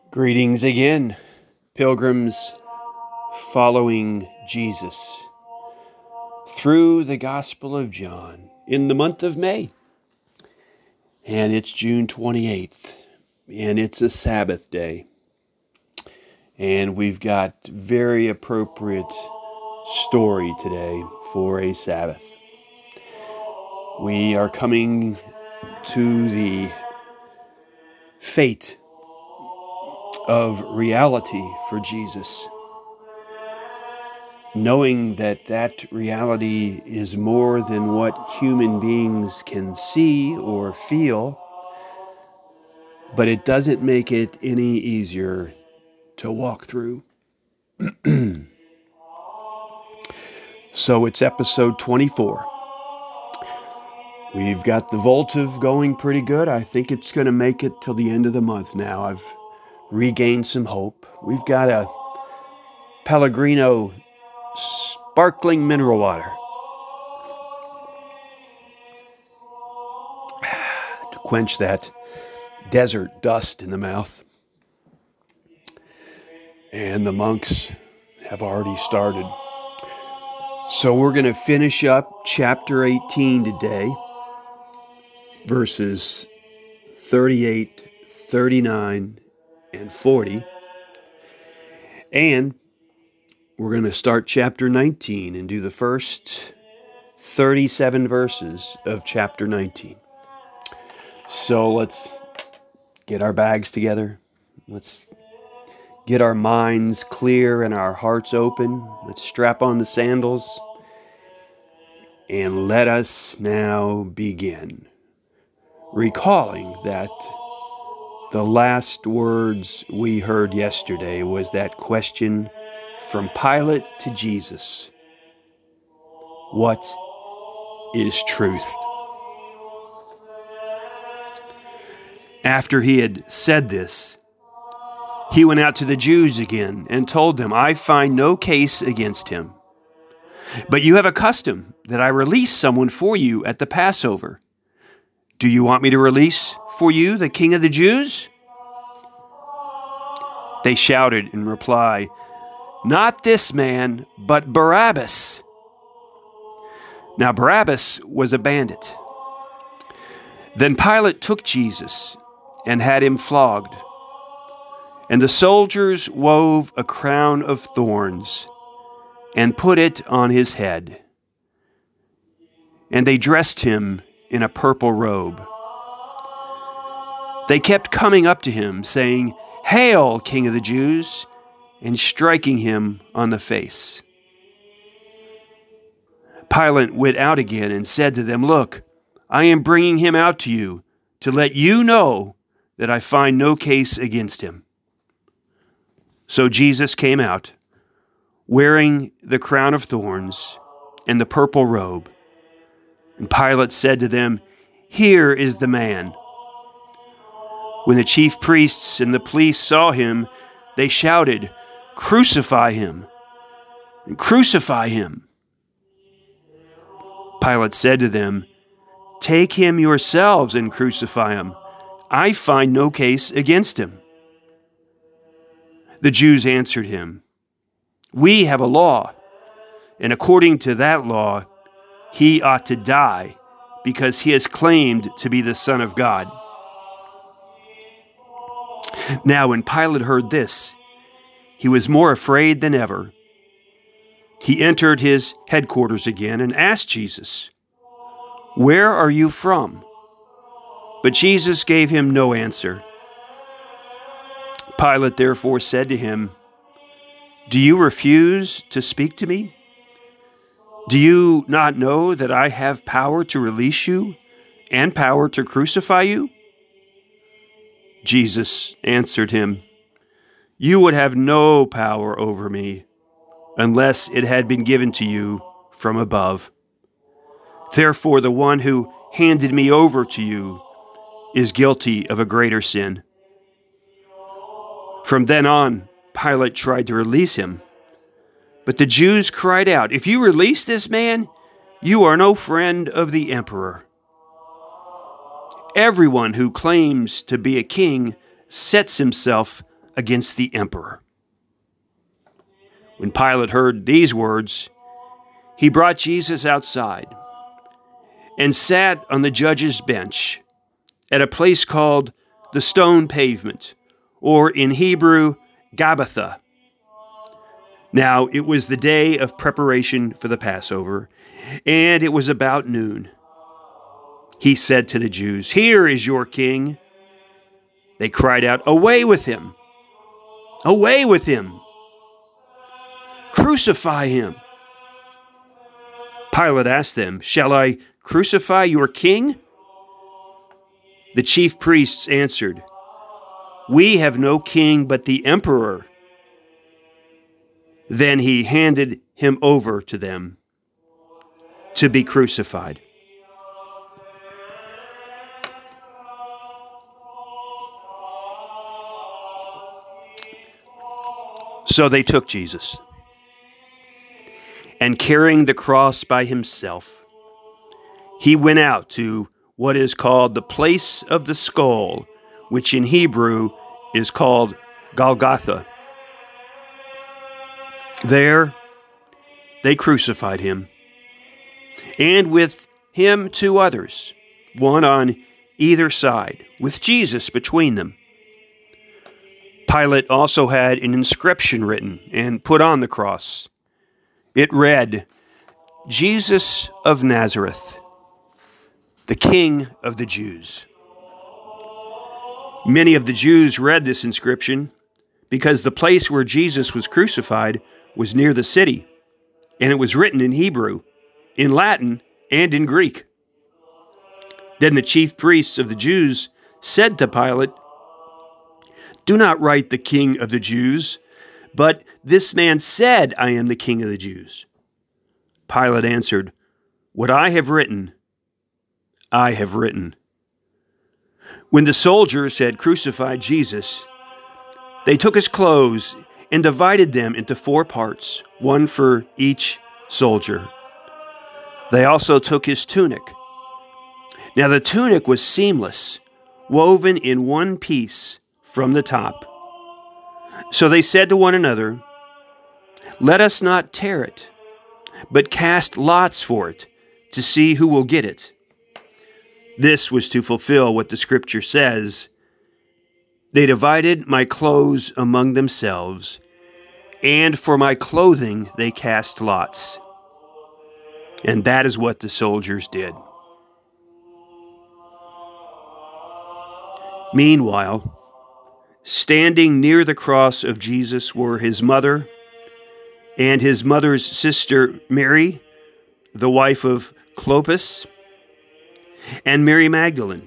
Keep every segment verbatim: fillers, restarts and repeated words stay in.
Greetings again, pilgrims following Jesus through the Gospel of John in the month of May. And it's June twenty-eighth, and it's a Sabbath day. And we've got very appropriate story today for a Sabbath. We are coming to the fate of reality for Jesus, knowing that that reality is more than what human beings can see or feel, but it doesn't make it any easier to walk through. So it's episode twenty-four. We've got the Voltive going pretty good. I think it's going to make it till the end of the month now. I've regained some hope. We've got a Pellegrino sparkling mineral water to quench that desert dust in the mouth. And the monks have already started. So we're going to finish up chapter eighteen today, verses thirty-eight, thirty-nine, and forty. And we're going to start chapter nineteen and do the first thirty-seven verses of chapter nineteen. So let's get our bags together. Let's get our minds clear and our hearts open. Let's strap on the sandals. And let us now begin, recalling that the last words we heard yesterday was that question from Pilate to Jesus. What is truth? After he had said this, he went out to the Jews again and told them, I find no case against him. But you have a custom that I release someone for you at the Passover. Do you want me to release for you the King of the Jews? They shouted in reply, Not this man, but Barabbas. Now Barabbas was a bandit. Then Pilate took Jesus and had him flogged. And the soldiers wove a crown of thorns and put it on his head. And they dressed him in a purple robe. They kept coming up to him, saying, Hail, King of the Jews, and striking him on the face. Pilate went out again and said to them, Look, I am bringing him out to you to let you know that I find no case against him. So Jesus came out, wearing the crown of thorns and the purple robe. And Pilate said to them, Here is the man. When the chief priests and the police saw him, they shouted, Crucify him! And crucify him! Pilate said to them, Take him yourselves and crucify him. I find no case against him. The Jews answered him, We have a law, and according to that law, he ought to die because he has claimed to be the Son of God. Now when Pilate heard this, he was more afraid than ever. He entered his headquarters again and asked Jesus, Where are you from? But Jesus gave him no answer. Pilate therefore said to him, Do you refuse to speak to me? Do you not know that I have power to release you and power to crucify you? Jesus answered him, You would have no power over me unless it had been given to you from above. Therefore, the one who handed me over to you is guilty of a greater sin. From then on, Pilate tried to release him. But the Jews cried out, If you release this man, you are no friend of the emperor. Everyone who claims to be a king sets himself against the emperor." When Pilate heard these words, he brought Jesus outside and sat on the judge's bench at a place called the Stone Pavement, or in Hebrew, Gabbatha. Now it was the day of preparation for the Passover, and it was about noon. He said to the Jews, "Here is your king." They cried out, "Away with him! Away with him! Crucify him!" Pilate asked them, "Shall I crucify your king?" The chief priests answered, "We have no king but the emperor." Then he handed him over to them to be crucified. So they took Jesus, and carrying the cross by himself, he went out to what is called the place of the skull, which in Hebrew is called Golgotha. There they crucified him, and with him two others, one on either side, with Jesus between them. Pilate also had an inscription written and put on the cross. It read, "Jesus of Nazareth, the King of the Jews." Many of the Jews read this inscription because the place where Jesus was crucified was near the city, and it was written in Hebrew, in Latin, and in Greek. Then the chief priests of the Jews said to Pilate, "Do not write the King of the Jews, but this man said, 'I am the King of the Jews.'" Pilate answered, "What I have written, I have written." When the soldiers had crucified Jesus, they took his clothes and divided them into four parts, one for each soldier. They also took his tunic. Now the tunic was seamless, woven in one piece from the top. So they said to one another, "Let us not tear it, but cast lots for it to see who will get it." This was to fulfill what the scripture says, "They divided my clothes among themselves, and for my clothing they cast lots." And that is what the soldiers did. Meanwhile, standing near the cross of Jesus were his mother and his mother's sister Mary, the wife of Clopas, and Mary Magdalene.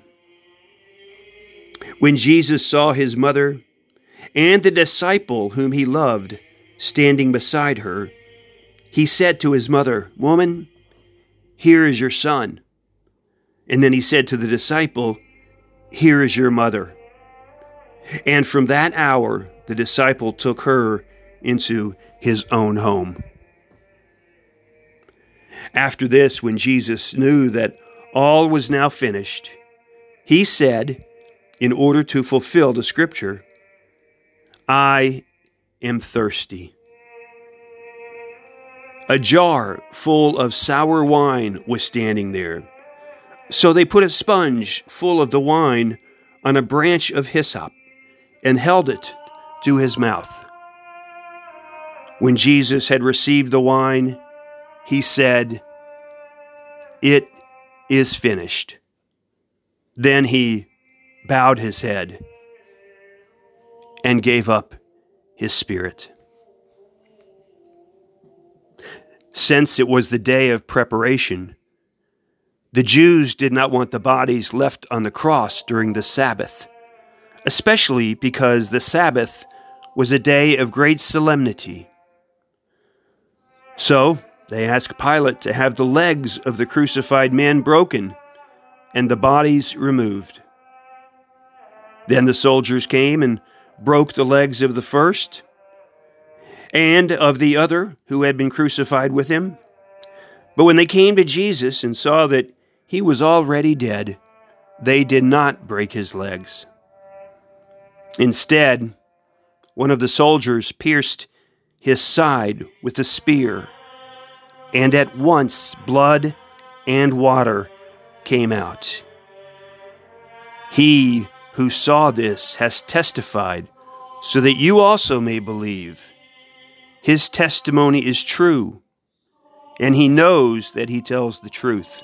When Jesus saw his mother and the disciple whom he loved standing beside her, he said to his mother, "Woman, here is your son." And then he said to the disciple, "Here is your mother." And from that hour, the disciple took her into his own home. After this, when Jesus knew that all was now finished, he said, in order to fulfill the scripture, "I am thirsty." A jar full of sour wine was standing there. So they put a sponge full of the wine on a branch of hyssop and held it to his mouth. When Jesus had received the wine, he said, "It is finished." Then he bowed his head and gave up his spirit. Since it was the day of preparation, the Jews did not want the bodies left on the cross during the Sabbath, especially because the Sabbath was a day of great solemnity. So they asked Pilate to have the legs of the crucified men broken and the bodies removed. Then the soldiers came and broke the legs of the first and of the other who had been crucified with him. But when they came to Jesus and saw that he was already dead, they did not break his legs. Instead, one of the soldiers pierced his side with a spear, and at once blood and water came out. He who saw this has testified, so that you also may believe. His testimony is true, and he knows that he tells the truth.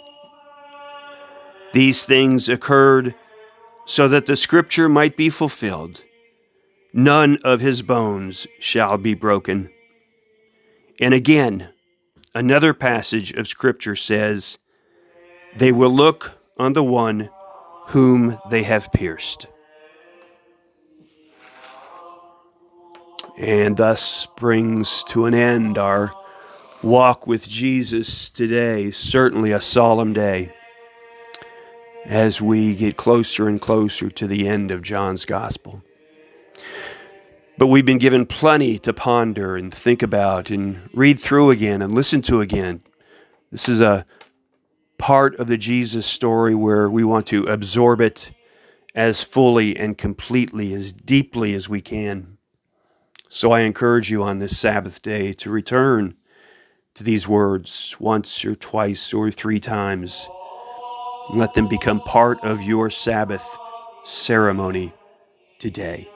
These things occurred so that the scripture might be fulfilled. None of his bones shall be broken. And again, another passage of scripture says, they will look on the one whom they have pierced. And thus brings to an end our walk with Jesus today, certainly a solemn day, as we get closer and closer to the end of John's Gospel. But we've been given plenty to ponder and think about and read through again and listen to again. This is a part of the Jesus story where we want to absorb it as fully and completely, as deeply as we can. So I encourage you on this Sabbath day to return to these words once or twice or three times. Let them become part of your Sabbath ceremony today.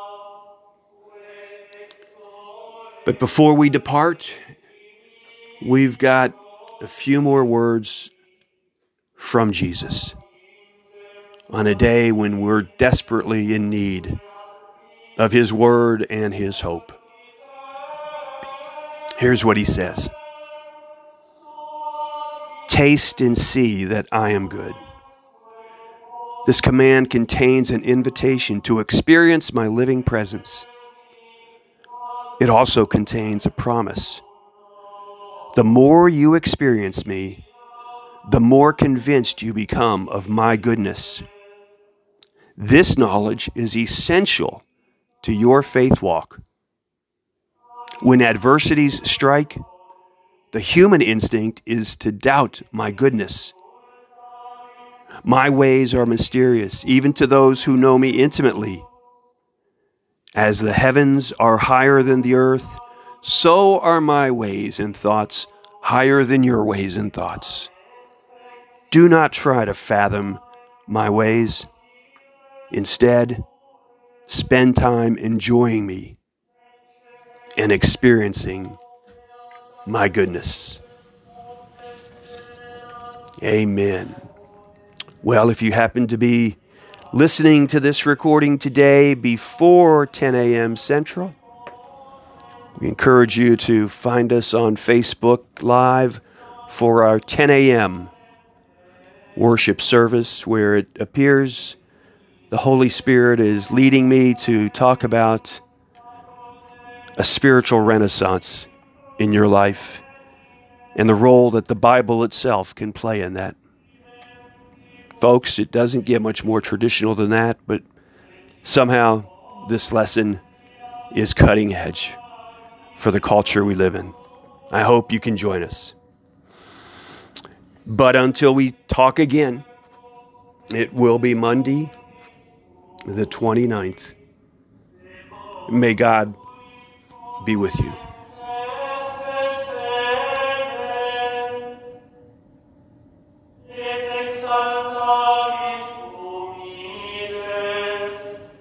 But before we depart, we've got a few more words from Jesus on a day when we're desperately in need of his word and his hope. Here's what he says. Taste and see that I am good. This command contains an invitation to experience my living presence. It also contains a promise. The more you experience me, the more convinced you become of my goodness. This knowledge is essential to your faith walk. When adversities strike, the human instinct is to doubt my goodness. My ways are mysterious, even to those who know me intimately. As the heavens are higher than the earth, so are my ways and thoughts higher than your ways and thoughts. Do not try to fathom my ways. Instead, spend time enjoying me and experiencing my goodness. Amen. Well, if you happen to be listening to this recording today before ten a.m. Central, we encourage you to find us on Facebook Live for our ten a.m. worship service, where it appears the Holy Spirit is leading me to talk about a spiritual renaissance in your life and the role that the Bible itself can play in that. Folks, it doesn't get much more traditional than that, but somehow this lesson is cutting edge for the culture we live in. I hope you can join us. But until we talk again, it will be Monday, the twenty-ninth. May God be with you.